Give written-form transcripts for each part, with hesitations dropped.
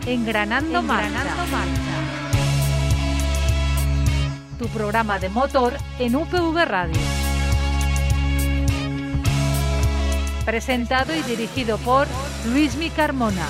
Engranando Marcha. Tu programa de motor en UPV Radio. Presentado y dirigido por Luismi Carmona.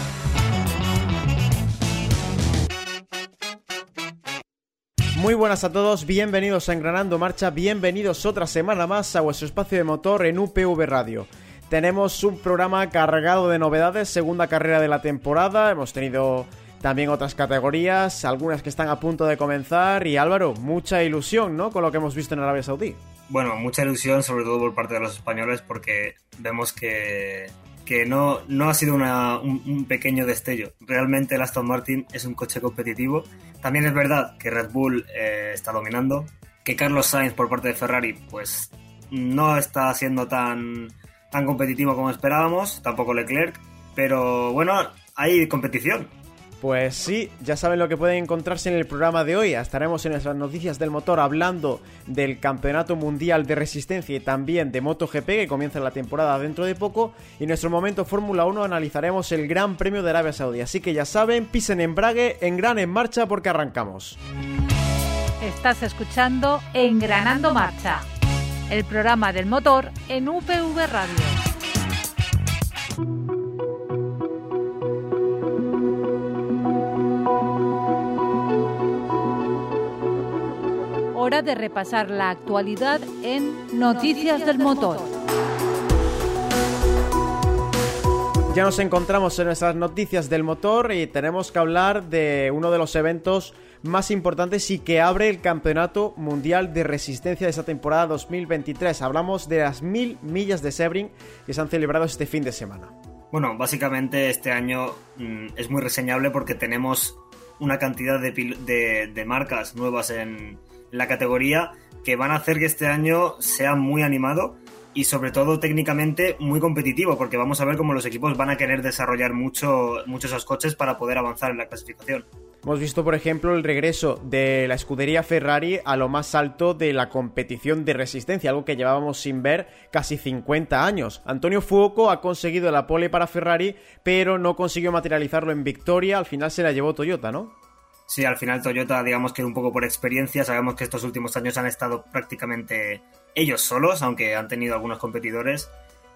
Muy buenas a todos, bienvenidos a Engranando Marcha, bienvenidos otra semana más a vuestro espacio de motor en UPV Radio. Tenemos un programa cargado de novedades, segunda carrera de la temporada, hemos tenido también otras categorías, algunas que están a punto de comenzar y Álvaro, mucha ilusión, ¿no?, con lo que hemos visto en Arabia Saudí. Bueno, mucha ilusión, sobre todo por parte de los españoles, porque vemos que no ha sido un pequeño destello. Realmente el Aston Martin es un coche competitivo. También es verdad que Red Bull está dominando, que Carlos Sainz por parte de Ferrari pues no está siendo tan competitivo como esperábamos, tampoco Leclerc, pero bueno, hay competición. Pues sí, ya saben lo que pueden encontrarse en el programa de hoy. Estaremos en nuestras noticias del motor hablando del Campeonato Mundial de Resistencia y también de MotoGP, que comienza la temporada dentro de poco. Y en nuestro momento Fórmula 1 analizaremos el Gran Premio de Arabia Saudí. Así que ya saben, pisen embrague, engranen en marcha porque arrancamos. Estás escuchando Engranando Marcha, el programa del motor en UPV Radio. Hora de repasar la actualidad en Noticias del Motor. Ya nos encontramos en nuestras noticias del motor y tenemos que hablar de uno de los eventos más importantes y que abre el Campeonato Mundial de Resistencia de esta temporada 2023. Hablamos de las 1000 millas de Sebring que se han celebrado este fin de semana. Bueno, básicamente este año es muy reseñable porque tenemos una cantidad de marcas nuevas en la categoría que van a hacer que este año sea muy animado y sobre todo técnicamente muy competitivo, porque vamos a ver cómo los equipos van a querer desarrollar mucho esos coches para poder avanzar en la clasificación. Hemos visto, por ejemplo, el regreso de la escudería Ferrari a lo más alto de la competición de resistencia, algo que llevábamos sin ver casi 50 años. Antonio Fuoco ha conseguido la pole para Ferrari, pero no consiguió materializarlo en victoria, al final se la llevó Toyota, ¿no? Sí, al final Toyota, digamos que un poco por experiencia, sabemos que estos últimos años han estado prácticamente ellos solos, aunque han tenido algunos competidores.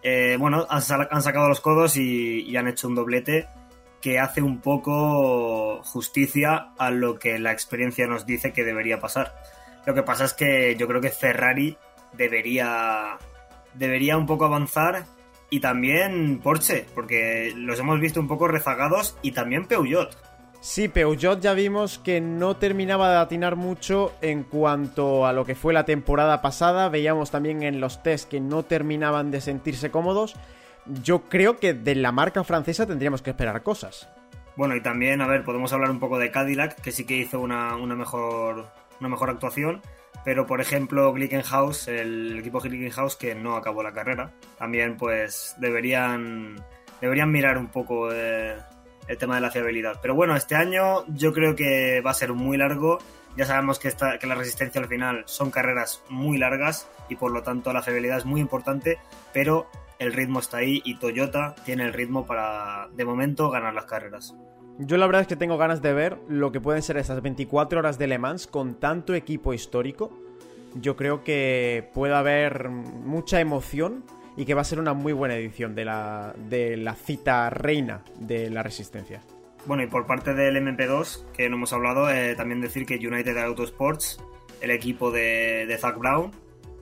Han sacado los codos y han hecho un doblete que hace un poco justicia a lo que la experiencia nos dice que debería pasar. Lo que pasa es que yo creo que Ferrari debería un poco avanzar y también Porsche, porque los hemos visto un poco rezagados, y también Peugeot. Sí, Peugeot ya vimos que no terminaba de atinar mucho en cuanto a lo que fue la temporada pasada. Veíamos también en los test que no terminaban de sentirse cómodos. Yo creo que de la marca francesa tendríamos que esperar cosas. Bueno, y también, a ver, podemos hablar un poco de Cadillac, que sí que hizo una mejor actuación. Pero, por ejemplo, Glickenhaus, el equipo Glickenhaus, que no acabó la carrera, también pues deberían mirar un poco el tema de la fiabilidad. Pero bueno, este año yo creo que va a ser muy largo. Ya sabemos que la resistencia al final son carreras muy largas y por lo tanto la fiabilidad es muy importante, pero el ritmo está ahí y Toyota tiene el ritmo para, de momento, ganar las carreras. Yo la verdad es que tengo ganas de ver lo que pueden ser esas 24 horas de Le Mans con tanto equipo histórico. Yo creo que puede haber mucha emoción y que va a ser una muy buena edición de la cita reina de la resistencia. Bueno, y por parte del MP2, que no hemos hablado, también decir que United Autosports, el equipo de Zak Brown,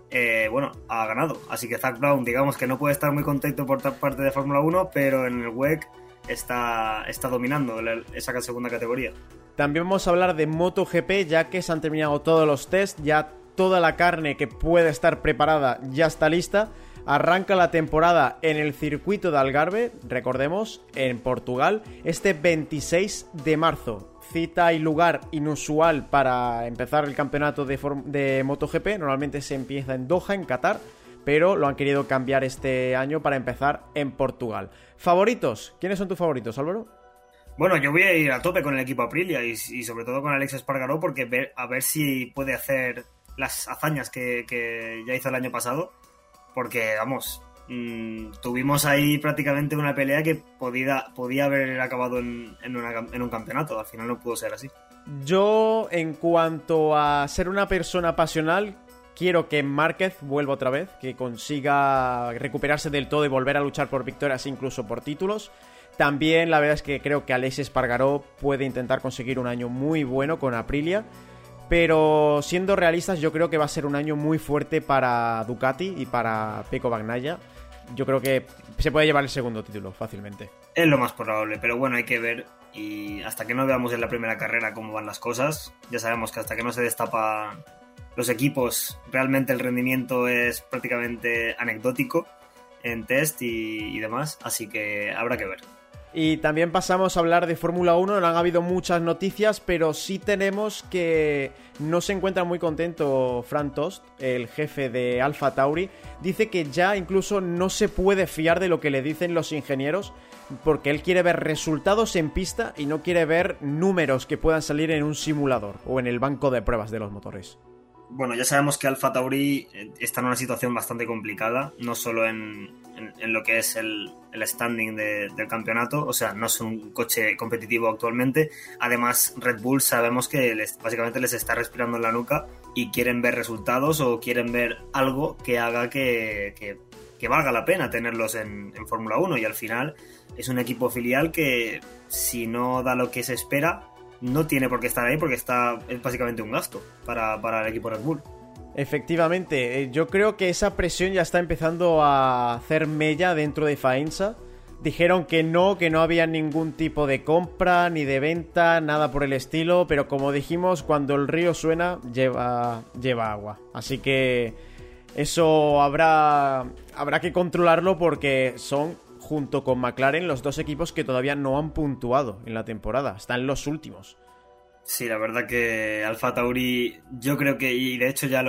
ha ganado. Así que Zak Brown, digamos que no puede estar muy contento por parte de Fórmula 1, pero en el WEC está dominando esa segunda categoría. También vamos a hablar de MotoGP, ya que se han terminado todos los tests, ya toda la carne que puede estar preparada ya está lista. Arranca la temporada en el circuito de Algarve, recordemos, en Portugal, este 26 de marzo. Cita y lugar inusual para empezar el campeonato de MotoGP. Normalmente se empieza en Doha, en Qatar, pero lo han querido cambiar este año para empezar en Portugal. ¿Favoritos? ¿Quiénes son tus favoritos, Álvaro? Bueno, yo voy a ir a tope con el equipo Aprilia y sobre todo con Alex Espargaró, porque a ver si puede hacer las hazañas que ya hizo el año pasado. Porque, vamos, tuvimos ahí prácticamente una pelea que podía haber acabado en un campeonato. Al final no pudo ser así. Yo, en cuanto a ser una persona pasional, quiero que Márquez vuelva otra vez, que consiga recuperarse del todo y volver a luchar por victorias, incluso por títulos. También la verdad es que creo que Aleix Espargaró puede intentar conseguir un año muy bueno con Aprilia. Pero siendo realistas, yo creo que va a ser un año muy fuerte para Ducati y para Pecco Bagnaia. Yo creo que se puede llevar el segundo título fácilmente. Es lo más probable, pero bueno, hay que ver. Y hasta que no veamos en la primera carrera cómo van las cosas, ya sabemos que hasta que no se destapan los equipos, realmente el rendimiento es prácticamente anecdótico en test y demás, así que habrá que ver. Y también pasamos a hablar de Fórmula 1, no han habido muchas noticias, pero sí tenemos que no se encuentra muy contento Frank Tost, el jefe de Alfa Tauri. Dice que ya incluso no se puede fiar de lo que le dicen los ingenieros, porque él quiere ver resultados en pista y no quiere ver números que puedan salir en un simulador o en el banco de pruebas de los motores. Bueno, ya sabemos que Alfa Tauri está en una situación bastante complicada, no solo en lo que es el standing del campeonato, o sea, no es un coche competitivo actualmente. Además, Red Bull sabemos que básicamente les está respirando en la nuca y quieren ver resultados o quieren ver algo que haga que valga la pena tenerlos en Fórmula 1, y al final es un equipo filial que, si no da lo que se espera, no tiene por qué estar ahí, porque es básicamente un gasto para el equipo Red Bull. Efectivamente, yo creo que esa presión ya está empezando a hacer mella dentro de Faenza. Dijeron que no había ningún tipo de compra ni de venta, nada por el estilo, pero como dijimos, cuando el río suena, lleva agua. Así que eso habrá que controlarlo, porque son, junto con McLaren, los dos equipos que todavía no han puntuado en la temporada. Están los últimos. Sí, la verdad que Alfa Tauri, yo creo que, y de hecho ya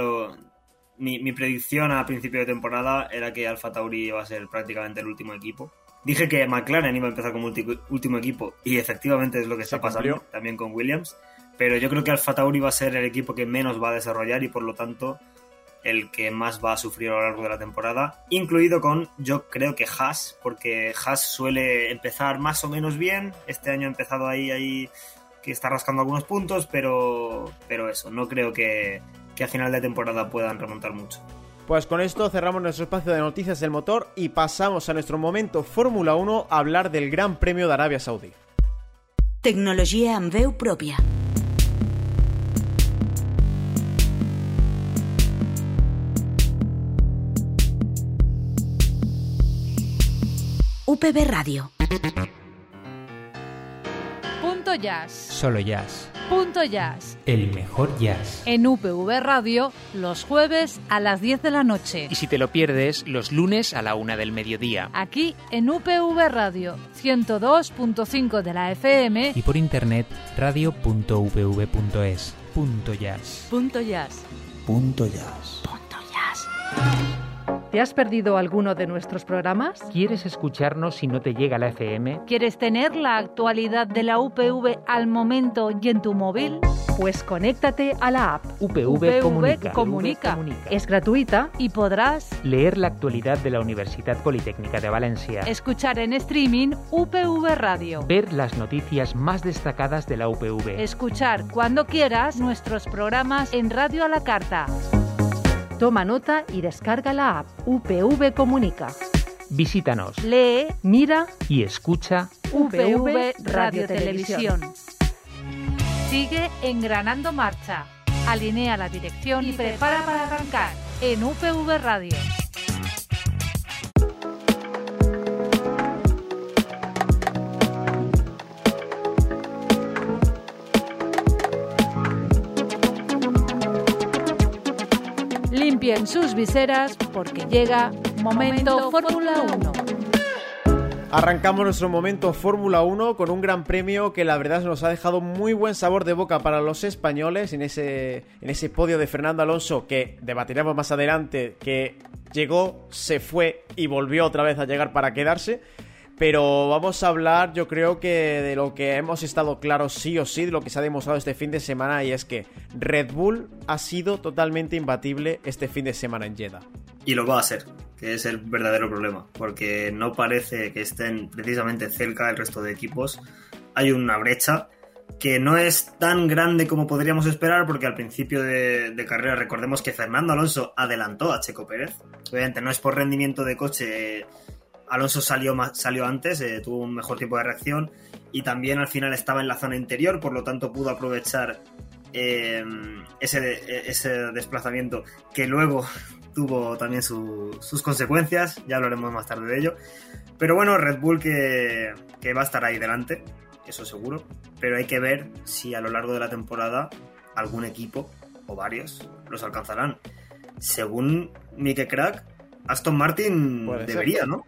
mi predicción a principio de temporada era que Alfa Tauri iba a ser prácticamente el último equipo. Dije que McLaren iba a empezar como último equipo, y efectivamente es lo que está pasando también con Williams. Pero yo creo que Alfa Tauri va a ser el equipo que menos va a desarrollar y por lo tanto el que más va a sufrir a lo largo de la temporada, incluido con, yo creo que Haas, porque Haas suele empezar más o menos bien. Este año ha empezado ahí que está rascando algunos puntos, pero eso, no creo que a final de temporada puedan remontar mucho. Pues con esto cerramos nuestro espacio de noticias del motor y pasamos a nuestro momento Fórmula 1 a hablar del Gran Premio de Arabia Saudí. Tecnologia amb veu pròpia. UPV Radio. Punto Jazz. Solo jazz. Punto Jazz. El mejor jazz. En UPV Radio, los jueves a las 10 de la noche. Y si te lo pierdes, los lunes a la 1 del mediodía. Aquí en UPV Radio, 102.5 de la FM. Y por internet, radio.upv.es. Punto Jazz. Punto Jazz. Punto Jazz. Punto Jazz. ¿Te has perdido alguno de nuestros programas? ¿Quieres escucharnos si no te llega la FM? ¿Quieres tener la actualidad de la UPV al momento y en tu móvil? Pues conéctate a la app. UPV Comunica. Es gratuita y podrás leer la actualidad de la Universidad Politécnica de Valencia, escuchar en streaming UPV Radio, ver las noticias más destacadas de la UPV, escuchar cuando quieras nuestros programas en Radio a la Carta. Toma nota y descarga la app UPV Comunica. Visítanos, Lee, mira y escucha UPV Radio Televisión. Sigue engranando marcha. Alinea la dirección y prepara para arrancar en UPV Radio. Limpien sus viseras porque llega Momento Fórmula 1. Arrancamos nuestro momento Fórmula 1 con un gran premio que la verdad nos ha dejado muy buen sabor de boca para los españoles en ese podio de Fernando Alonso, que debatiremos más adelante, que llegó, se fue y volvió otra vez a llegar para quedarse. Pero vamos a hablar, yo creo que de lo que hemos estado claros sí o sí, de lo que se ha demostrado este fin de semana, y es que Red Bull ha sido totalmente imbatible este fin de semana en Jeddah. Y lo va a ser, que es el verdadero problema, porque no parece que estén precisamente cerca del resto de equipos. Hay una brecha que no es tan grande como podríamos esperar, porque al principio de carrera recordemos que Fernando Alonso adelantó a Checo Pérez. Obviamente no es por rendimiento de coche, Alonso salió antes, tuvo un mejor tiempo de reacción y también al final estaba en la zona interior, por lo tanto pudo aprovechar ese desplazamiento, que luego tuvo también sus consecuencias, ya hablaremos más tarde de ello. Pero bueno, Red Bull que va a estar ahí delante, eso seguro, pero hay que ver si a lo largo de la temporada algún equipo o varios los alcanzarán. Según Mike Crack, Aston Martin debería, ¿no?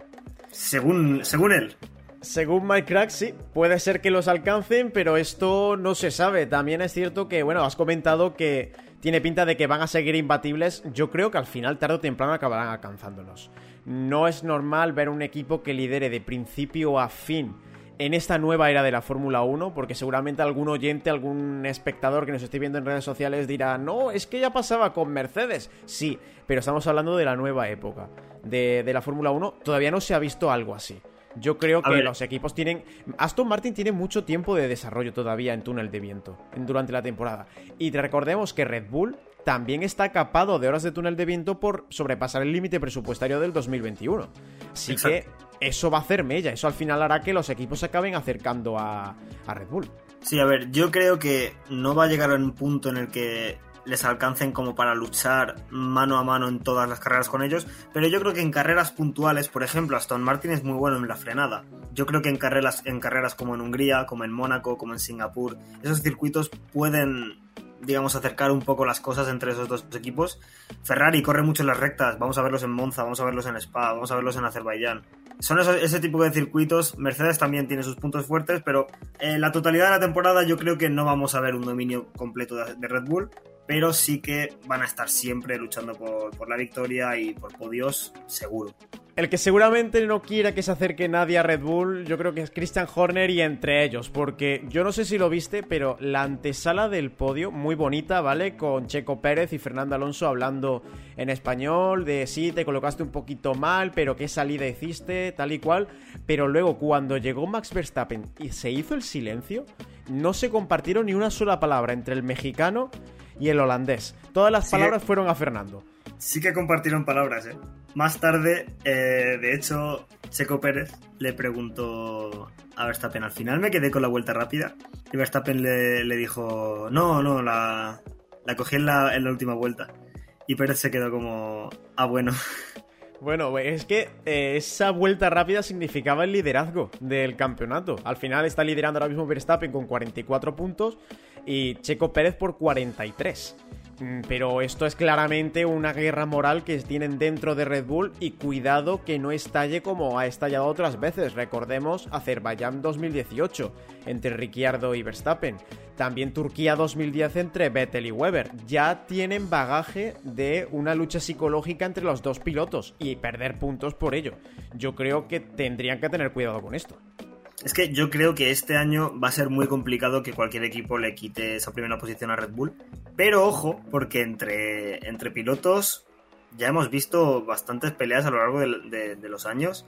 Según él. Según Mike Crack, sí, puede ser que los alcancen, pero esto no se sabe. También es cierto que, bueno, has comentado que tiene pinta de que van a seguir imbatibles. Yo creo que al final, tarde o temprano, acabarán alcanzándolos. No es normal ver un equipo que lidere de principio a fin en esta nueva era de la Fórmula 1, porque seguramente algún oyente, algún espectador que nos esté viendo en redes sociales dirá, no, es que ya pasaba con Mercedes. Sí, pero estamos hablando de la nueva época de la Fórmula 1. Todavía no se ha visto algo así. Yo creo que los equipos tienen... Aston Martin tiene mucho tiempo de desarrollo todavía en túnel de viento durante la temporada. Y recordemos que Red Bull también está capado de horas de túnel de viento por sobrepasar el límite presupuestario del 2021. Así que eso va a hacer mella. Eso al final hará que los equipos se acaben acercando a Red Bull. Sí, a ver, yo creo que no va a llegar a un punto en el que les alcancen como para luchar mano a mano en todas las carreras con ellos, pero yo creo que en carreras puntuales, por ejemplo, Aston Martin es muy bueno en la frenada. Yo creo que en carreras como en Hungría, como en Mónaco, como en Singapur, esos circuitos pueden, digamos, acercar un poco las cosas entre esos dos equipos. Ferrari corre mucho en las rectas, vamos a verlos en Monza, vamos a verlos en Spa, vamos a verlos en Azerbaiyán. Son ese tipo de circuitos. Mercedes también tiene sus puntos fuertes, pero en la totalidad de la temporada yo creo que no vamos a ver un dominio completo de Red Bull, pero sí que van a estar siempre luchando por la victoria y por podios, seguro. El que seguramente no quiera que se acerque nadie a Red Bull, yo creo que es Christian Horner, y entre ellos, porque yo no sé si lo viste, pero la antesala del podio, muy bonita, ¿vale? Con Checo Pérez y Fernando Alonso hablando en español, de sí, te colocaste un poquito mal, pero qué salida hiciste, tal y cual. Pero luego, cuando llegó Max Verstappen y se hizo el silencio, no se compartieron ni una sola palabra entre el mexicano y el holandés. Todas las palabras fueron a Fernando. Sí que compartieron palabras, ¿eh? Más tarde, de hecho, Checo Pérez le preguntó a Verstappen. Al final me quedé con la vuelta rápida y Verstappen le dijo, no, la cogí en la última vuelta. Y Pérez se quedó como, bueno. Bueno, es que esa vuelta rápida significaba el liderazgo del campeonato. Al final está liderando ahora mismo Verstappen con 44 puntos y Checo Pérez por 43. Pero esto es claramente una guerra moral que tienen dentro de Red Bull, y cuidado que no estalle como ha estallado otras veces. Recordemos Azerbaiyán 2018 entre Ricciardo y Verstappen. También Turquía 2010 entre Vettel y Webber. Ya tienen bagaje de una lucha psicológica entre los dos pilotos y perder puntos por ello. Yo creo que tendrían que tener cuidado con esto. Es que yo creo que este año va a ser muy complicado que cualquier equipo le quite esa primera posición a Red Bull. Pero ojo, porque entre pilotos ya hemos visto bastantes peleas a lo largo de los años.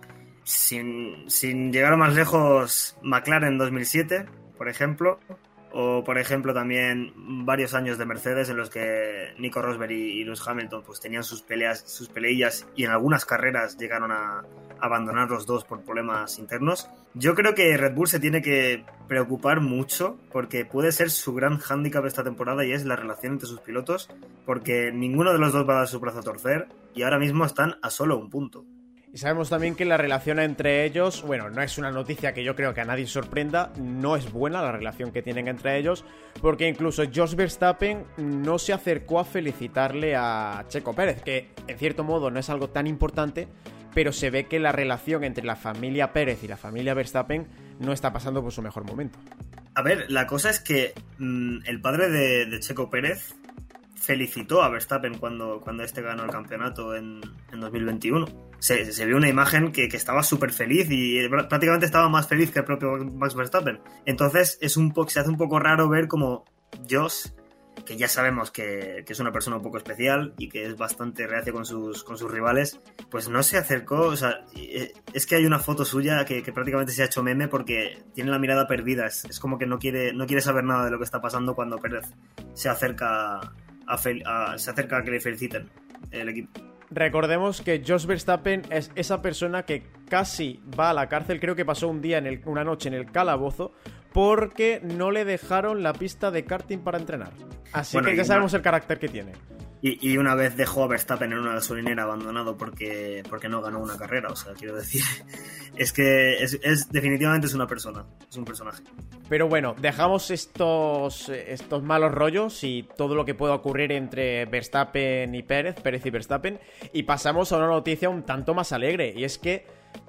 Sin llegar más lejos, McLaren 2007, por ejemplo. O, por ejemplo, también varios años de Mercedes en los que Nico Rosberg y Lewis Hamilton pues tenían sus peleillas, y en algunas carreras llegaron a abandonar los dos por problemas internos. Yo creo que Red Bull se tiene que preocupar mucho, porque puede ser su gran hándicap esta temporada, y es la relación entre sus pilotos, porque ninguno de los dos va a dar su brazo a torcer y ahora mismo están a solo un punto. Y sabemos también que la relación entre ellos, bueno, no es una noticia que yo creo que a nadie sorprenda, no es buena la relación que tienen entre ellos, porque incluso Jos Verstappen no se acercó a felicitarle a Checo Pérez, que en cierto modo no es algo tan importante, pero se ve que la relación entre la familia Pérez y la familia Verstappen no está pasando por su mejor momento. A ver, la cosa es que el padre de Checo Pérez felicitó a Verstappen cuando este ganó el campeonato en 2021. Se vio una imagen que estaba súper feliz, y prácticamente estaba más feliz que el propio Max Verstappen. Entonces se hace un poco raro ver como Jos que ya sabemos que es una persona un poco especial y que es bastante reacio con sus rivales, pues no se acercó. O sea, es que hay una foto suya que prácticamente se ha hecho meme porque tiene la mirada perdida. Es como que no quiere saber nada de lo que está pasando cuando Pérez se acerca a que le feliciten el equipo. Recordemos que Jos Verstappen es esa persona que casi va a la cárcel. Creo que pasó una noche en el calabozo porque no le dejaron la pista de karting para entrenar. Así que ya sabemos el carácter que tiene. Y una vez dejó a Verstappen en una gasolinera abandonado porque no ganó una carrera. O sea, quiero decir, es que definitivamente es una persona, es un personaje. Pero bueno, dejamos estos malos rollos y todo lo que pueda ocurrir entre Verstappen y Pérez y Verstappen, y pasamos a una noticia un tanto más alegre, y es que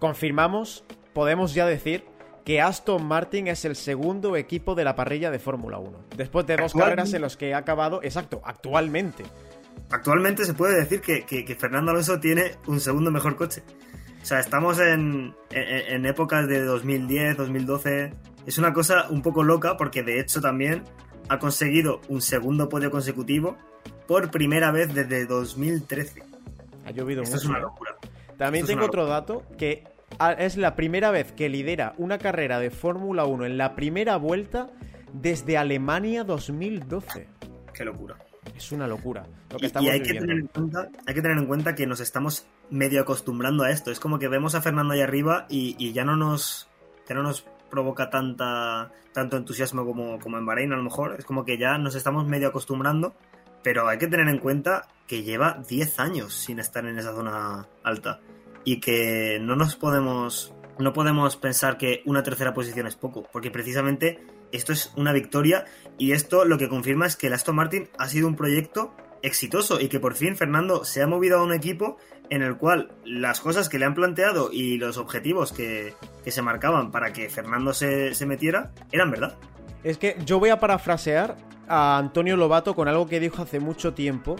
podemos ya decir que Aston Martin es el segundo equipo de la parrilla de Fórmula 1, después de 2 carreras en los que ha acabado, actualmente. Actualmente se puede decir que Fernando Alonso tiene un segundo mejor coche. O sea, estamos en épocas de 2010, 2012. Es una cosa un poco loca porque de hecho también ha conseguido un segundo podio consecutivo por primera vez desde 2013. Ha llovido mucho. Esto es una locura. También tengo otro dato, que es la primera vez que lidera una carrera de Fórmula 1 en la primera vuelta desde Alemania 2012. Qué locura. Es una locura lo que estamos viviendo. Hay que tener en cuenta que nos estamos medio acostumbrando a esto. Es como que vemos a Fernando ahí arriba y ya no nos provoca tanto entusiasmo como en Bahrein, a lo mejor. Es como que ya nos estamos medio acostumbrando, pero hay que tener en cuenta que lleva 10 años sin estar en esa zona alta y que no podemos pensar que una tercera posición es poco, porque precisamente esto es una victoria y esto lo que confirma es que el Aston Martin ha sido un proyecto exitoso y que por fin Fernando se ha movido a un equipo en el cual las cosas que le han planteado y los objetivos que se marcaban para que Fernando se metiera eran verdad. Es que yo voy a parafrasear a Antonio Lobato con algo que dijo hace mucho tiempo,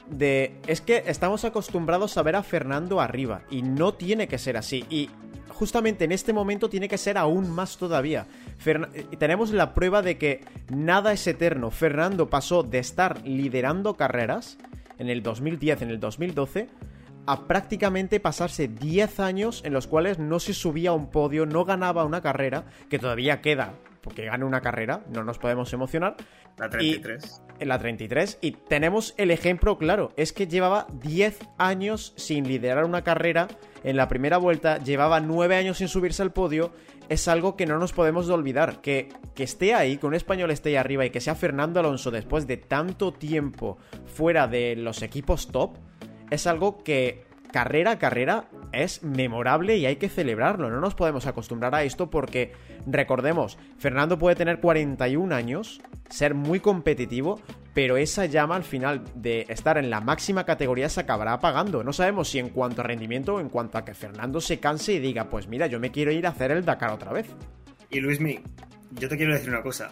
es que estamos acostumbrados a ver a Fernando arriba y no tiene que ser así, y justamente en este momento tiene que ser aún más todavía. Tenemos la prueba de que nada es eterno. Fernando pasó de estar liderando carreras en el 2010, en el 2012, a prácticamente pasarse 10 años en los cuales no se subía a un podio, no ganaba una carrera, que todavía queda, porque gane una carrera, no nos podemos emocionar. La 33. En la 33. Y tenemos el ejemplo claro, es que llevaba 10 años sin liderar una carrera en la primera vuelta, llevaba 9 años sin subirse al podio. Es algo que no nos podemos olvidar, que esté ahí, que un español esté ahí arriba y que sea Fernando Alonso después de tanto tiempo fuera de los equipos top, es algo que carrera a carrera es memorable y hay que celebrarlo. No nos podemos acostumbrar a esto porque, recordemos, Fernando puede tener 41 años, ser muy competitivo, pero esa llama al final de estar en la máxima categoría se acabará apagando. No sabemos si en cuanto a rendimiento o en cuanto a que Fernando se canse y diga, pues mira, yo me quiero ir a hacer el Dakar otra vez. Y Luismi, yo te quiero decir una cosa.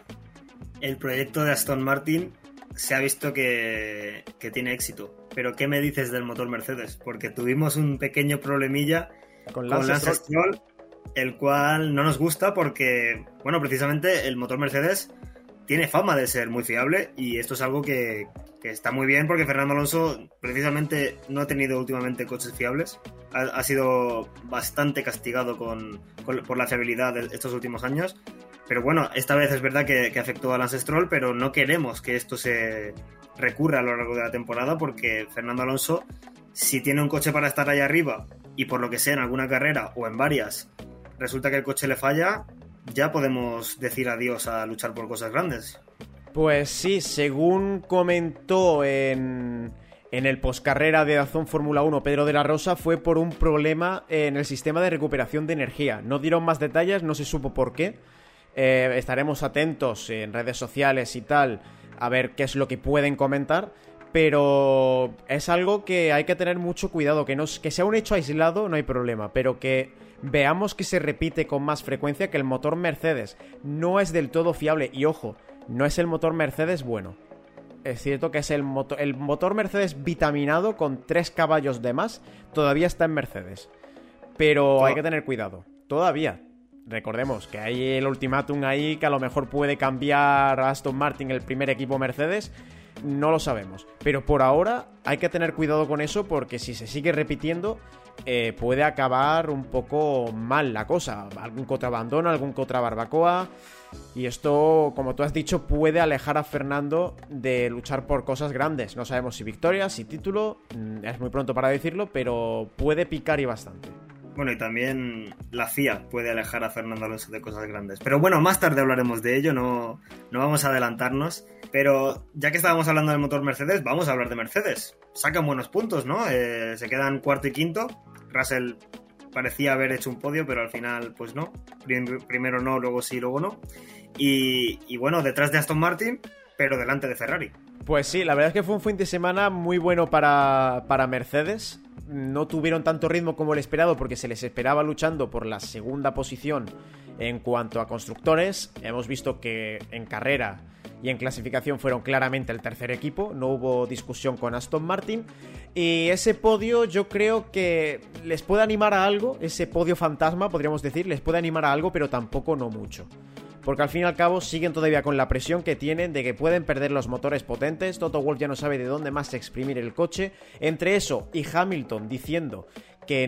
El proyecto de Aston Martin se ha visto que tiene éxito. Pero ¿qué me dices del motor Mercedes? Porque tuvimos un pequeño problemilla con Lance Stroll, el cual no nos gusta porque, bueno, precisamente el motor Mercedes tiene fama de ser muy fiable y esto es algo que está muy bien porque Fernando Alonso precisamente no ha tenido últimamente coches fiables. Ha sido bastante castigado por la fiabilidad de estos últimos años. Pero bueno, esta vez es verdad que afectó a Lance Stroll, pero no queremos que esto se recurra a lo largo de la temporada porque Fernando Alonso, si tiene un coche para estar ahí arriba y por lo que sea en alguna carrera o en varias resulta que el coche le falla, ya podemos decir adiós a luchar por cosas grandes. Pues sí, según comentó en el postcarrera de DAZN Fórmula 1 Pedro de la Rosa, fue por un problema en el sistema de recuperación de energía. No dieron más detalles, no se supo por qué. Estaremos atentos en redes sociales y tal a ver qué es lo que pueden comentar, pero es algo que hay que tener mucho cuidado, que sea un hecho aislado no hay problema, pero que veamos que se repite con más frecuencia, que el motor Mercedes no es del todo fiable, y ojo, no es el motor Mercedes bueno. Es cierto que es el motor Mercedes vitaminado con 3 caballos de más, todavía está en Mercedes, pero hay que tener cuidado, todavía recordemos que hay el ultimátum ahí que a lo mejor puede cambiar a Aston Martin el primer equipo Mercedes, no lo sabemos. Pero por ahora hay que tener cuidado con eso porque si se sigue repitiendo puede acabar un poco mal la cosa. Algún contrabandono, algún contrabarbacoa. Y esto, como tú has dicho, puede alejar a Fernando de luchar por cosas grandes. No sabemos si victoria, si título, es muy pronto para decirlo, pero puede picar y bastante. Bueno, y también la FIA puede alejar a Fernando Alonso de cosas grandes. Pero bueno, más tarde hablaremos de ello, no vamos a adelantarnos. Pero ya que estábamos hablando del motor Mercedes, vamos a hablar de Mercedes. Sacan buenos puntos, ¿no? Se quedan cuarto y quinto. Russell parecía haber hecho un podio, pero al final, pues no. Primero no, luego sí, luego no. Y bueno, detrás de Aston Martin, pero delante de Ferrari. Pues sí, la verdad es que fue un fin de semana muy bueno para Mercedes. No tuvieron tanto ritmo como el esperado porque se les esperaba luchando por la segunda posición en cuanto a constructores. Hemos visto que en carrera y en clasificación fueron claramente el tercer equipo, no hubo discusión con Aston Martin. Y ese podio yo creo que les puede animar a algo, ese podio fantasma podríamos decir, les puede animar a algo, pero tampoco no mucho. Porque al fin y al cabo siguen todavía con la presión que tienen de que pueden perder los motores potentes. Toto Wolff ya no sabe de dónde más exprimir el coche. Entre eso y Hamilton diciendo que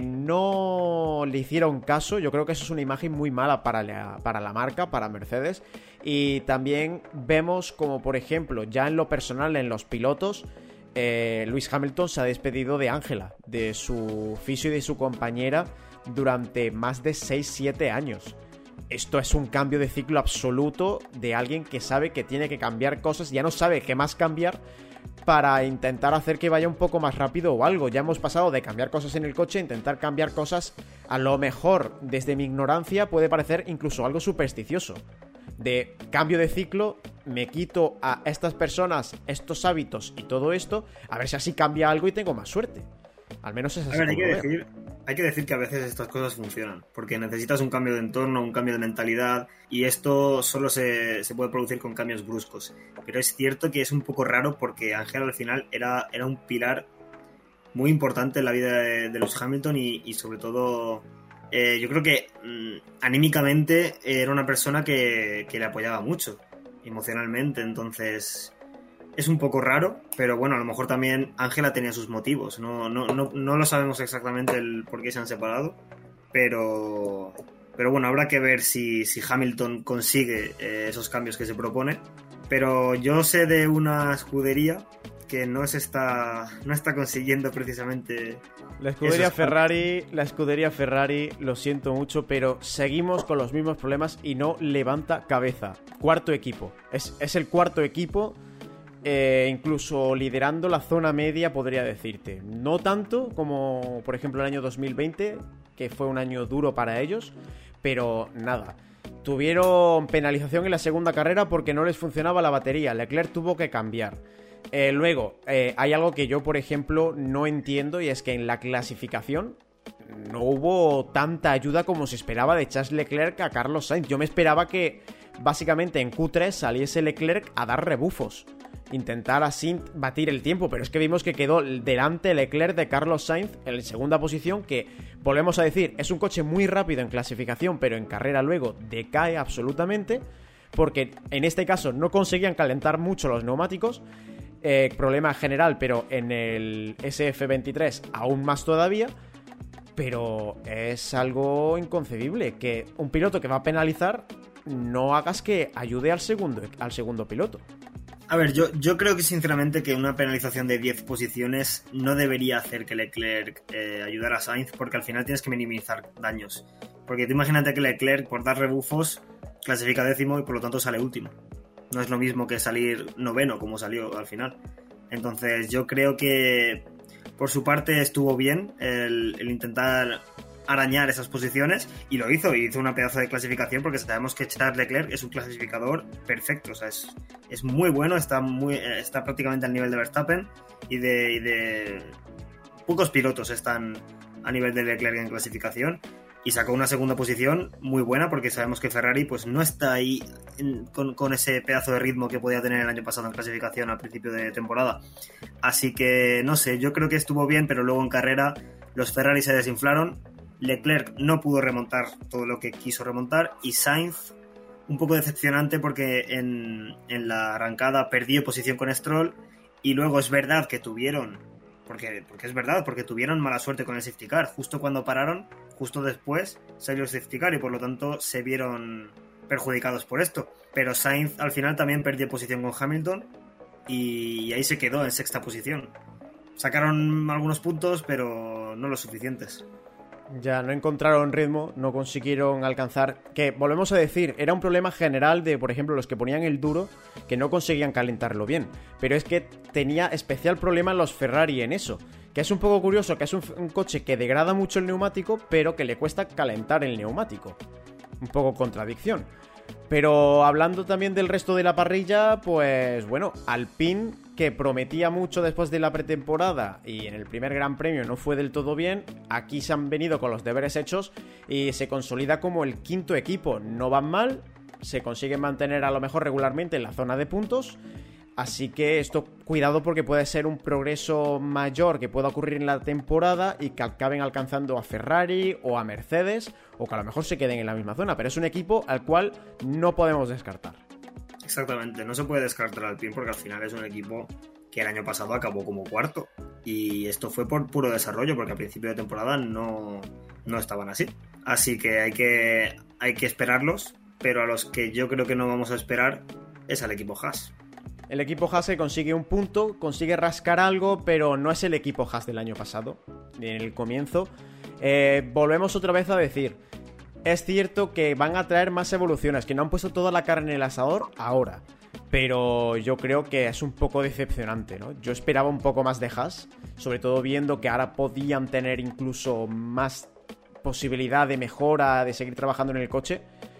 no le hicieron caso, yo creo que eso es una imagen muy mala para la marca, para Mercedes. Y también vemos como, por ejemplo, ya en lo personal, en los pilotos, Lewis Hamilton se ha despedido de Ángela, de su fisio y de su compañera durante más de 6-7 años. Esto es un cambio de ciclo absoluto de alguien que sabe que tiene que cambiar cosas, ya no sabe qué más cambiar para intentar hacer que vaya un poco más rápido o algo. Ya hemos pasado de cambiar cosas en el coche a intentar cambiar cosas, a lo mejor desde mi ignorancia puede parecer incluso algo supersticioso. De cambio de ciclo, me quito a estas personas, estos hábitos y todo esto, a ver si así cambia algo y tengo más suerte. Al menos es así. A ver, hay que decir que a veces estas cosas funcionan, porque necesitas un cambio de entorno, un cambio de mentalidad, y esto solo se puede producir con cambios bruscos. Pero es cierto que es un poco raro porque Ángel al final era un pilar muy importante en la vida de Lewis Hamilton y sobre todo yo creo que anímicamente era una persona que le apoyaba mucho emocionalmente, entonces es un poco raro, pero bueno, a lo mejor también Ángela tenía sus motivos. No lo sabemos exactamente el por qué se han separado, pero bueno, habrá que ver si Hamilton consigue esos cambios que se propone. Pero yo sé de una escudería que no está consiguiendo precisamente la escudería Ferrari, lo siento mucho, pero seguimos con los mismos problemas y no levanta cabeza. Cuarto equipo, es el cuarto equipo. Incluso liderando la zona media, podría decirte. No tanto como, por ejemplo, el año 2020, que fue un año duro para ellos, pero nada. Tuvieron penalización en la segunda carrera porque no les funcionaba la batería. Leclerc tuvo que cambiar. Luego, hay algo que yo, por ejemplo, no entiendo, y es que en la clasificación no hubo tanta ayuda como se esperaba de Charles Leclerc a Carlos Sainz. Yo me esperaba que, básicamente, en Q3 saliese Leclerc a dar rebufos, intentar así batir el tiempo, pero es que vimos que quedó delante Leclerc de Carlos Sainz en segunda posición, que volvemos a decir, es un coche muy rápido en clasificación, pero en carrera luego decae absolutamente, porque en este caso no conseguían calentar mucho los neumáticos, problema general, pero en el SF23 aún más todavía. Pero es algo inconcebible que un piloto que va a penalizar no hagas que ayude al segundo piloto. A ver, yo creo que sinceramente que una penalización de 10 posiciones no debería hacer que Leclerc ayudara a Sainz, porque al final tienes que minimizar daños. Porque tú imagínate que Leclerc, por dar rebufos, clasifica 10º y por lo tanto sale último. No es lo mismo que salir 9º como salió al final. Entonces yo creo que por su parte estuvo bien el intentar arañar esas posiciones, y lo hizo una pedazo de clasificación, porque sabemos que Charles Leclerc es un clasificador perfecto, o sea, es muy bueno, está prácticamente al nivel de Verstappen, y de pocos pilotos están a nivel de Leclerc en clasificación, y sacó una segunda posición muy buena, porque sabemos que Ferrari pues no está ahí con ese pedazo de ritmo que podía tener el año pasado en clasificación al principio de temporada. Así que no sé, yo creo que estuvo bien, pero luego en carrera los Ferrari se desinflaron Leclerc no pudo remontar todo lo que quiso remontar y Sainz un poco decepcionante porque en la arrancada perdió posición con Stroll y luego es verdad que tuvieron, porque es verdad, porque tuvieron mala suerte con el safety car. Justo cuando pararon, justo después salió el safety car y por lo tanto se vieron perjudicados por esto. Pero Sainz al final también perdió posición con Hamilton y ahí se quedó en sexta posición. Sacaron algunos puntos, pero no los suficientes. Ya no encontraron ritmo, no consiguieron alcanzar, que volvemos a decir, era un problema general de, por ejemplo, los que ponían el duro, que no conseguían calentarlo bien, pero es que tenía especial problema los Ferrari en eso, que es un poco curioso, que es un coche que degrada mucho el neumático, pero que le cuesta calentar el neumático, un poco contradicción. Pero hablando también del resto de la parrilla, pues bueno, Alpine, que prometía mucho después de la pretemporada y en el primer Gran Premio no fue del todo bien, aquí se han venido con los deberes hechos y se consolida como el quinto equipo. No van mal, se consiguen mantener a lo mejor regularmente en la zona de puntos, así que esto cuidado porque puede ser un progreso mayor que pueda ocurrir en la temporada y que acaben alcanzando a Ferrari o a Mercedes o que a lo mejor se queden en la misma zona, pero es un equipo al cual no podemos descartar. Exactamente, no se puede descartar al Alpine porque al final es un equipo que el año pasado acabó como cuarto y esto fue por puro desarrollo porque al principio de temporada no estaban así que hay que esperarlos, pero a los que yo creo que no vamos a esperar es al equipo Haas. El equipo Haas consigue un punto, consigue rascar algo, pero no es el equipo Haas del año pasado, ni en el comienzo. Volvemos otra vez a decir, es cierto que van a traer más evoluciones, que no han puesto toda la carne en el asador ahora, pero yo creo que es un poco decepcionante, ¿no? Yo esperaba un poco más de Haas, sobre todo viendo que ahora podían tener incluso más posibilidad de mejora, de seguir trabajando en el coche,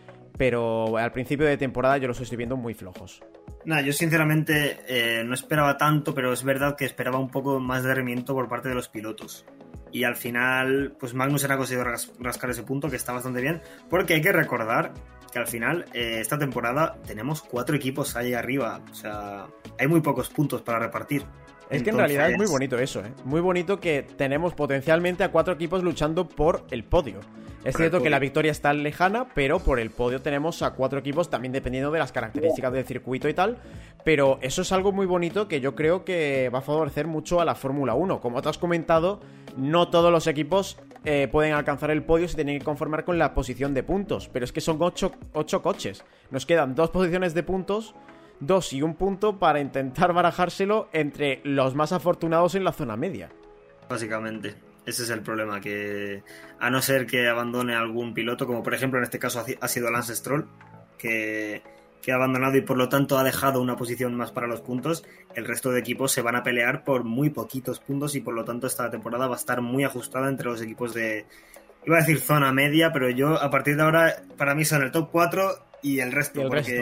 pero al principio de temporada yo los estoy viendo muy flojos. Yo sinceramente no esperaba tanto, pero es verdad que esperaba un poco más de rendimiento por parte de los pilotos. Y al final, pues Magnussen ha conseguido rascar ese punto, que está bastante bien, porque hay que recordar que al final, esta temporada, tenemos 4 equipos ahí arriba. O sea, hay muy pocos puntos para repartir. Es que en realidad es muy bonito eso, ¿eh? Muy bonito que tenemos potencialmente a 4 equipos luchando por el podio. Es cierto que la victoria está lejana, pero por el podio tenemos a 4 equipos, también dependiendo de las características del circuito y tal. Pero eso es algo muy bonito que yo creo que va a favorecer mucho a la Fórmula 1. Como te has comentado, no todos los equipos pueden alcanzar el podio, se tienen que conformar con la posición de puntos. Pero es que son 8 coches. Nos quedan 2 posiciones de puntos, 2 y 1 punto para intentar barajárselo entre los más afortunados en la zona media. Básicamente, ese es el problema, que a no ser que abandone algún piloto, como por ejemplo en este caso ha sido Lance Stroll, que ha abandonado y por lo tanto ha dejado una posición más para los puntos, el resto de equipos se van a pelear por muy poquitos puntos y por lo tanto esta temporada va a estar muy ajustada entre los equipos de, iba a decir zona media, pero yo a partir de ahora para mí son el top 4 y el resto,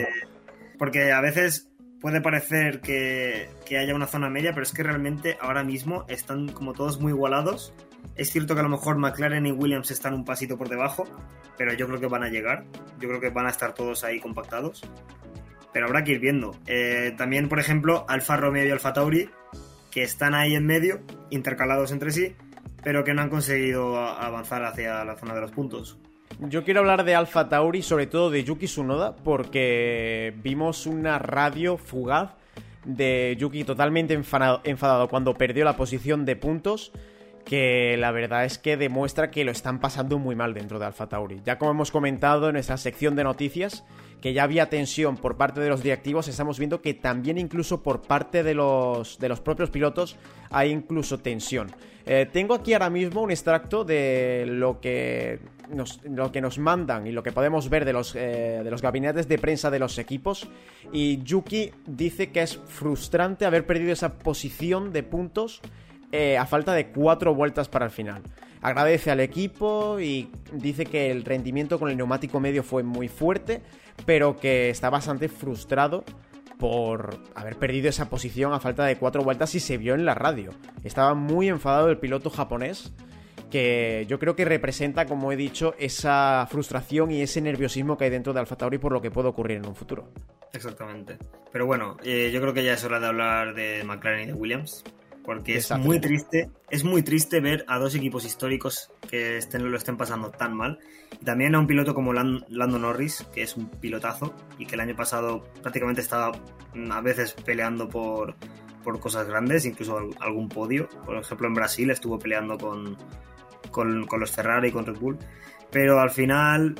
porque a veces puede parecer que haya una zona media, pero es que realmente ahora mismo están como todos muy igualados. Es cierto que a lo mejor McLaren y Williams están un pasito por debajo, pero yo creo que van a llegar. Yo creo que van a estar todos ahí compactados. Pero habrá que ir viendo. También, por ejemplo, Alfa Romeo y Alfa Tauri, que están ahí en medio, intercalados entre sí, pero que no han conseguido avanzar hacia la zona de los puntos. Yo quiero hablar de Alfa Tauri, sobre todo de Yuki Tsunoda, porque vimos una radio fugaz de Yuki totalmente enfadado cuando perdió la posición de puntos, que la verdad es que demuestra que lo están pasando muy mal dentro de Alfa Tauri. Ya como hemos comentado en nuestra sección de noticias, que ya había tensión por parte de los directivos, estamos viendo que también incluso por parte de los propios pilotos hay incluso tensión. Tengo aquí ahora mismo un extracto de lo que nos mandan y lo que podemos ver de los gabinetes de prensa de los equipos, y Yuki dice que es frustrante haber perdido esa posición de puntos a falta de 4 vueltas para el final. Agradece al equipo y dice que el rendimiento con el neumático medio fue muy fuerte, pero que está bastante frustrado por haber perdido esa posición a falta de 4 vueltas, y se vio en la radio. Estaba muy enfadado el piloto japonés, que yo creo que representa, como he dicho, esa frustración y ese nerviosismo que hay dentro de Alfa Tauri por lo que puede ocurrir en un futuro. Exactamente. Pero bueno, yo creo que ya es hora de hablar de McLaren y de Williams. porque es muy triste ver a dos equipos históricos que lo estén pasando tan mal. Y también a un piloto como Lando Norris, que es un pilotazo y que el año pasado prácticamente estaba a veces peleando por cosas grandes, incluso algún podio. Por ejemplo, en Brasil estuvo peleando con los Ferrari y con Red Bull. Pero al final,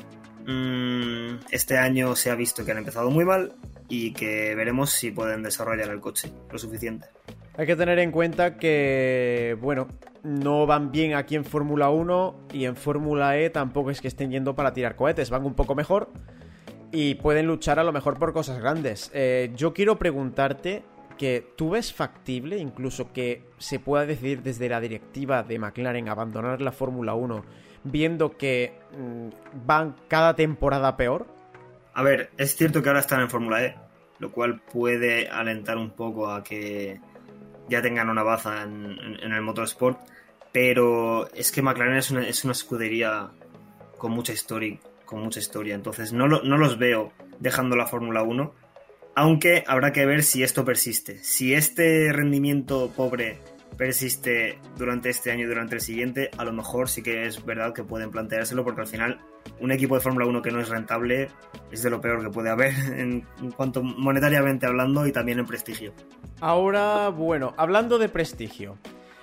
este año se ha visto que han empezado muy mal y que veremos si pueden desarrollar el coche lo suficiente. Hay que tener en cuenta que, bueno, no van bien aquí en Fórmula 1 y en Fórmula E tampoco es que estén yendo para tirar cohetes, van un poco mejor y pueden luchar a lo mejor por cosas grandes. Yo quiero preguntarte que tú ves factible incluso que se pueda decidir desde la directiva de McLaren abandonar la Fórmula 1 viendo que van cada temporada peor. A ver, es cierto que ahora están en Fórmula E, lo cual puede alentar un poco a que ya tengan una baza en el motorsport, pero es que McLaren es una escudería con mucha historia, entonces no los veo dejando la Fórmula 1, aunque habrá que ver si esto persiste. Si este rendimiento pobre persiste durante este año y durante el siguiente, a lo mejor sí que es verdad que pueden planteárselo, porque al final un equipo de Fórmula 1 que no es rentable es de lo peor que puede haber en cuanto monetariamente hablando y también en prestigio. Ahora, bueno, hablando de prestigio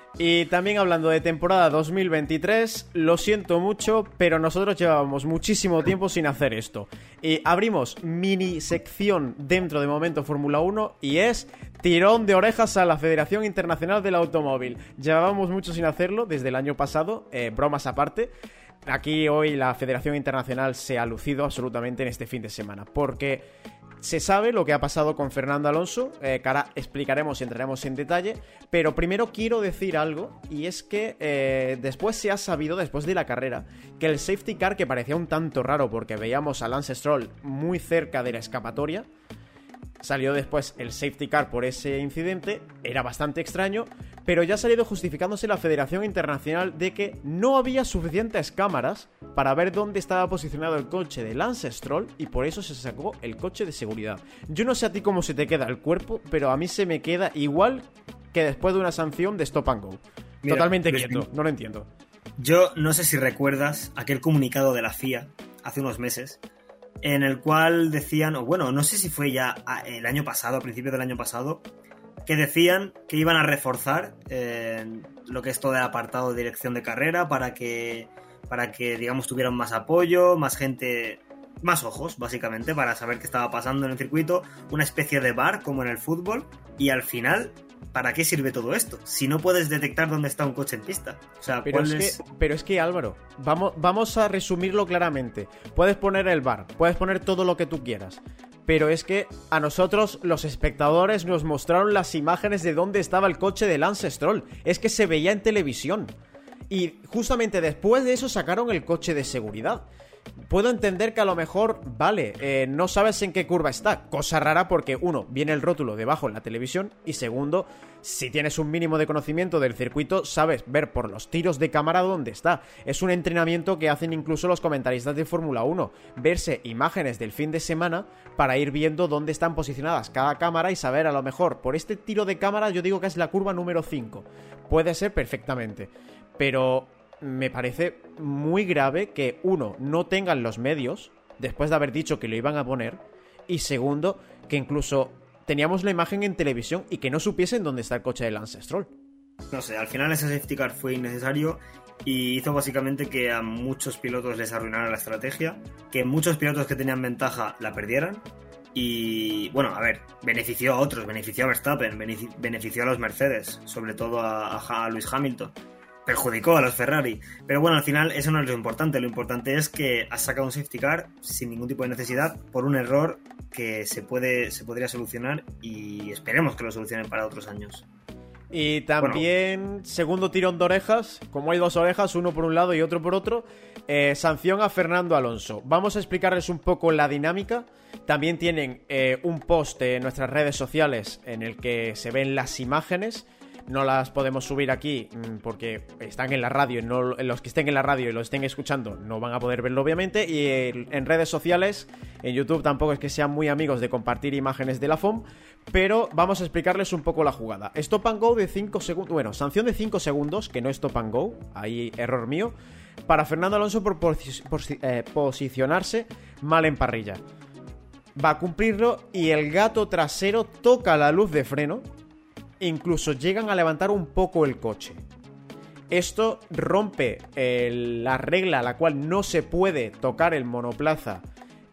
y también hablando de temporada 2023, lo siento mucho, pero nosotros llevábamos muchísimo tiempo sin hacer esto. Y abrimos mini sección dentro de Momento Fórmula 1 y es tirón de orejas a la Federación Internacional del Automóvil. Llevábamos mucho sin hacerlo desde el año pasado, bromas aparte. Aquí hoy la Federación Internacional se ha lucido absolutamente en este fin de semana, porque se sabe lo que ha pasado con Fernando Alonso, que ahora explicaremos y entraremos en detalle, pero primero quiero decir algo, y es que después se ha sabido, después de la carrera, que el safety car, que parecía un tanto raro porque veíamos a Lance Stroll muy cerca de la escapatoria, salió después el safety car por ese incidente, era bastante extraño, pero ya ha salido justificándose la Federación Internacional de que no había suficientes cámaras para ver dónde estaba posicionado el coche de Lance Stroll y por eso se sacó el coche de seguridad. Yo no sé a ti cómo se te queda el cuerpo, pero a mí se me queda igual que después de una sanción de stop and go. Mira, totalmente quieto, no lo entiendo. Yo no sé si recuerdas aquel comunicado de la FIA hace unos meses en el cual decían, o bueno, no sé si fue ya el año pasado, a principios del año pasado, que decían que iban a reforzar lo que es todo el apartado de dirección de carrera para que digamos tuvieran más apoyo, más gente, más ojos básicamente para saber qué estaba pasando en el circuito, una especie de VAR como en el fútbol. Y al final, ¿para qué sirve todo esto? Si no puedes detectar dónde está un coche en pista. O sea, pero es que Álvaro, vamos a resumirlo claramente. Puedes poner el VAR, puedes poner todo lo que tú quieras, pero es que a nosotros, los espectadores, nos mostraron las imágenes de dónde estaba el coche de Lance Stroll. Es que se veía en televisión. Y justamente después de eso sacaron el coche de seguridad. Puedo entender que a lo mejor, vale, no sabes en qué curva está. Cosa rara porque, uno, viene el rótulo debajo en la televisión y segundo, si tienes un mínimo de conocimiento del circuito, sabes ver por los tiros de cámara dónde está. Es un entrenamiento que hacen incluso los comentaristas de Fórmula 1. Verse imágenes del fin de semana para ir viendo dónde están posicionadas cada cámara y saber a lo mejor, por este tiro de cámara yo digo que es la curva número 5. Puede ser perfectamente. Pero me parece muy grave que, uno, no tengan los medios, después de haber dicho que lo iban a poner, y segundo, que incluso teníamos la imagen en televisión y que no supiesen dónde está el coche de Lance Stroll. No sé, al final ese safety car fue innecesario y hizo básicamente que a muchos pilotos les arruinara la estrategia, que muchos pilotos que tenían ventaja la perdieran. Y bueno, a ver, benefició a otros, benefició a Verstappen, benefició a los Mercedes, sobre todo a Lewis Hamilton. Perjudicó a los Ferrari, pero bueno, al final eso no es lo importante es que has sacado un safety car sin ningún tipo de necesidad por un error que se podría solucionar y esperemos que lo solucionen para otros años. Y también, segundo tirón de orejas, como hay dos orejas, uno por un lado y otro por otro, sanción a Fernando Alonso. Vamos a explicarles un poco la dinámica. También tienen un post en nuestras redes sociales en el que se ven las imágenes. no las podemos subir aquí porque están en la radio y no, los que estén en la radio y lo estén escuchando no van a poder verlo obviamente, y en redes sociales, en YouTube tampoco es que sean muy amigos de compartir imágenes de la FOM, pero vamos a explicarles un poco la jugada. Stop and go de 5 segundos, bueno, sanción de 5 segundos, que no es stop and go, ahí error mío, para Fernando Alonso por posicionarse mal en parrilla. Va a cumplirlo y el gato trasero toca la luz de freno. Incluso llegan a levantar un poco el coche. Esto rompe la regla a la cual no se puede tocar el monoplaza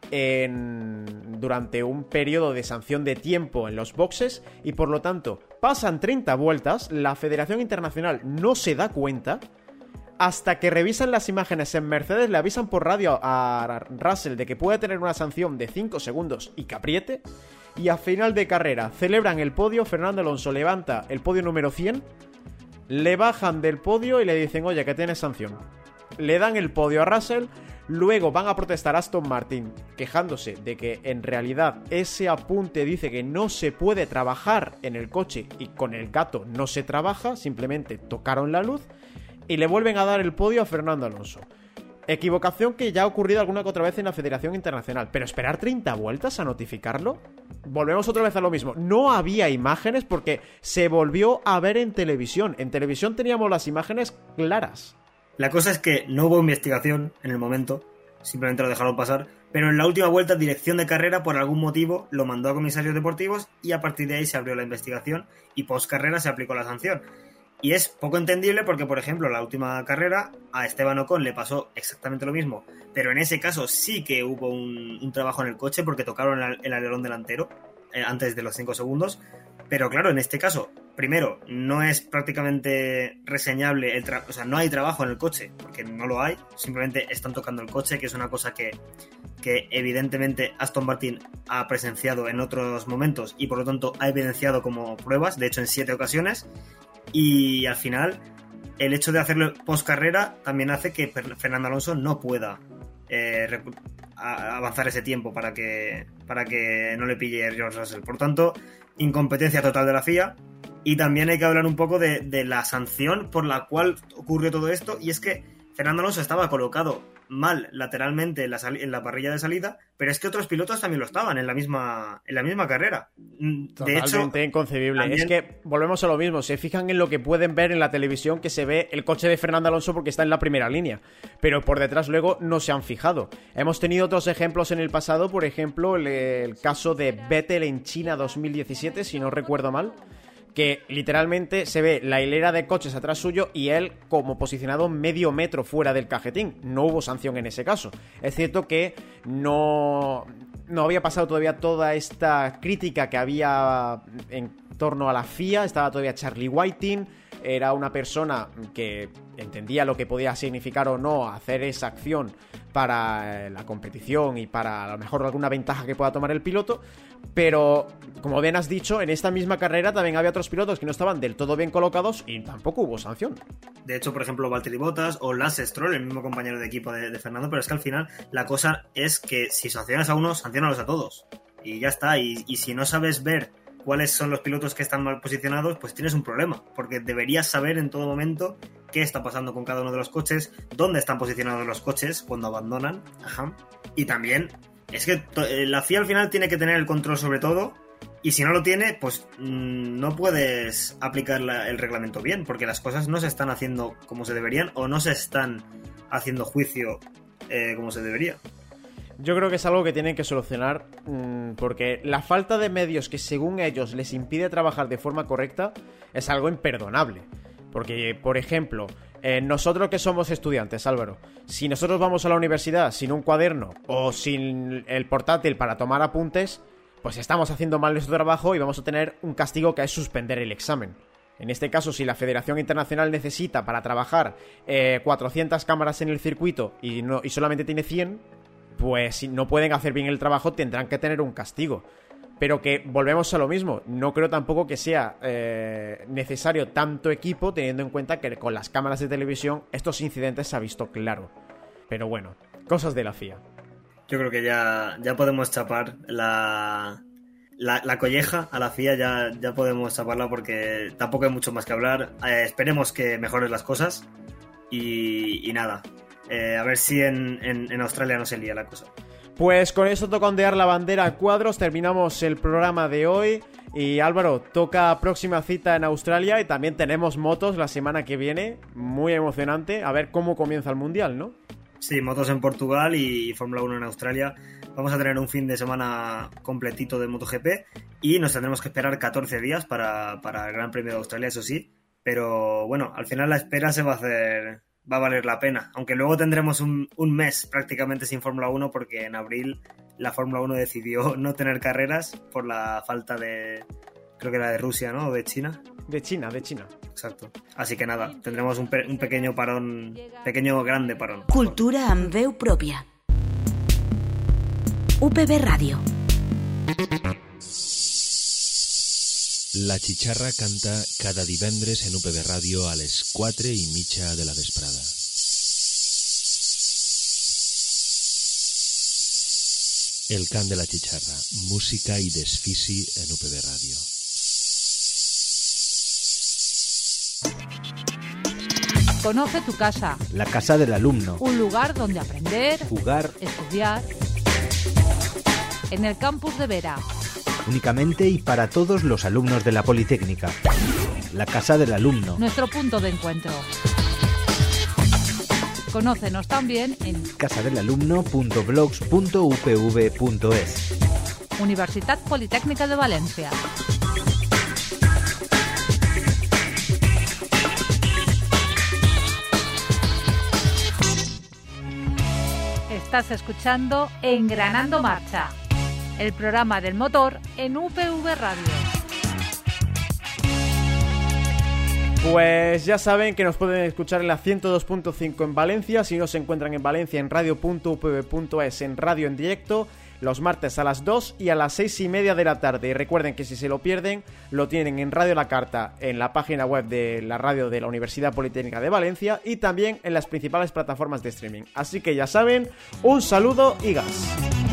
durante un periodo de sanción de tiempo en los boxes, y por lo tanto pasan 30 vueltas, la Federación Internacional no se da cuenta. Hasta que revisan las imágenes en Mercedes, le avisan por radio a Russell de que puede tener una sanción de 5 segundos y que apriete. Y a final de carrera celebran el podio, Fernando Alonso levanta el podio número 100, le bajan del podio y le dicen, oye, que tienes sanción. Le dan el podio a Russell, luego van a protestar a Aston Martin, quejándose de que en realidad ese apunte dice que no se puede trabajar en el coche y con el gato no se trabaja, simplemente tocaron la luz. Y le vuelven a dar el podio a Fernando Alonso. Equivocación que ya ha ocurrido alguna que otra vez en la Federación Internacional. Pero esperar 30 vueltas a notificarlo. Volvemos otra vez a lo mismo. No había imágenes porque se volvió a ver en televisión. En televisión teníamos las imágenes claras. La cosa es que no hubo investigación en el momento. Simplemente lo dejaron pasar. Pero en la última vuelta, dirección de carrera, por algún motivo, lo mandó a comisarios deportivos y a partir de ahí se abrió la investigación y post carrera se aplicó la sanción. Y es poco entendible porque, por ejemplo, la última carrera a Esteban Ocon le pasó exactamente lo mismo, pero en ese caso sí que hubo un trabajo en el coche porque tocaron el alerón delantero antes de los 5 segundos. Pero claro, en este caso, primero, no es prácticamente reseñable, o sea, no hay trabajo en el coche, porque no lo hay, simplemente están tocando el coche, que es una cosa que evidentemente Aston Martin ha presenciado en otros momentos y por lo tanto ha evidenciado como pruebas, de hecho en 7 ocasiones. Y al final, el hecho de hacerlo post carrera también hace que Fernando Alonso no pueda avanzar ese tiempo para que no le pille George Russell. Por tanto, incompetencia total de la FIA. Y también hay que hablar un poco de la sanción por la cual ocurrió todo esto. Y es que Fernando Alonso estaba colocado mal lateralmente en la parrilla de salida, pero es que otros pilotos también lo estaban en la misma carrera. Totalmente inconcebible. También... Es que volvemos a lo mismo, se fijan en lo que pueden ver en la televisión, que se ve el coche de Fernando Alonso porque está en la primera línea, pero por detrás luego no se han fijado. Hemos tenido otros ejemplos en el pasado, por ejemplo el caso de Vettel en China 2017, si no recuerdo mal, que literalmente se ve la hilera de coches atrás suyo y él como posicionado medio metro fuera del cajetín. No hubo sanción en ese caso. Es cierto que no había pasado todavía toda esta crítica que había en torno a la FIA. Estaba todavía Charlie Whiting. Era una persona que entendía lo que podía significar o no hacer esa acción para la competición y para a lo mejor alguna ventaja que pueda tomar el piloto. Pero, como bien has dicho, en esta misma carrera también había otros pilotos que no estaban del todo bien colocados y tampoco hubo sanción. De hecho, por ejemplo, Valtteri Bottas o Lance Stroll, el mismo compañero de equipo de Fernando, pero es que al final la cosa es que si sancionas a uno, sanciónalos a todos. Y ya está, y si no sabes ver cuáles son los pilotos que están mal posicionados, pues tienes un problema, porque deberías saber en todo momento qué está pasando con cada uno de los coches, dónde están posicionados los coches cuando abandonan. Ajá. Y también es que la FIA al final tiene que tener el control sobre todo, y si no lo tiene, pues no puedes aplicar el reglamento bien, porque las cosas no se están haciendo como se deberían o no se están haciendo juicio como se debería. Yo creo que es algo que tienen que solucionar, porque la falta de medios que según ellos les impide trabajar de forma correcta es algo imperdonable. Porque, por ejemplo, nosotros que somos estudiantes, Álvaro, si nosotros vamos a la universidad sin un cuaderno o sin el portátil para tomar apuntes, pues estamos haciendo mal nuestro trabajo y vamos a tener un castigo que es suspender el examen. En este caso, si la Federación Internacional necesita para trabajar 400 cámaras en el circuito y solamente tiene 100... pues si no pueden hacer bien el trabajo tendrán que tener un castigo. Pero que volvemos a lo mismo, no creo tampoco que sea necesario tanto equipo, teniendo en cuenta que con las cámaras de televisión estos incidentes se ha visto claro. Pero bueno, cosas de la FIA. Yo creo que ya podemos chapar la la colleja a la FIA ya podemos taparla porque tampoco hay mucho más que hablar. Esperemos que mejoren las cosas y nada. A ver si en Australia no se lía la cosa. Pues con eso toca ondear la bandera a cuadros, terminamos el programa de hoy. Y Álvaro, toca próxima cita en Australia y también tenemos motos la semana que viene, muy emocionante, a ver cómo comienza el Mundial, ¿no? Sí, motos en Portugal y Fórmula 1 en Australia. Vamos a tener un fin de semana completito de MotoGP y nos tendremos que esperar 14 días para el Gran Premio de Australia, eso sí. Pero bueno, al final la espera va a valer la pena. Aunque luego tendremos un mes prácticamente sin Fórmula 1 porque en abril la Fórmula 1 decidió no tener carreras por la falta de... Creo que era de Rusia, ¿no? ¿O de China? De China. Exacto. Así que nada, tendremos un pequeño parón, grande parón. Cultura amb veu pròpia. UPB Ràdio. La Chicharra canta cada divendres en UPB Ràdio a les 4:30 de la vesprada. El cant de la Chicharra, música i desfici en UPB Ràdio. Conoce tu casa. La casa del alumno. Un lugar donde aprender, Jugar. estudiar. En el campus de Vera. Únicamente y para todos los alumnos de la Politécnica. La casa del alumno. Nuestro punto de encuentro. Conócenos también en casadelalumno.blogs.upv.es. Universitat Politécnica de Valencia. Estás escuchando Engranando Marcha, el programa del motor en UPV Radio. Pues ya saben que nos pueden escuchar en la 102.5 en Valencia, si no se encuentran en Valencia en radio.upv.es en radio en directo, los martes a las 2 y a las 6:30 de la tarde. Y recuerden que si se lo pierden, lo tienen en Radio La Carta, en la página web de la radio de la Universidad Politécnica de Valencia y también en las principales plataformas de streaming. Así que ya saben, un saludo y gas.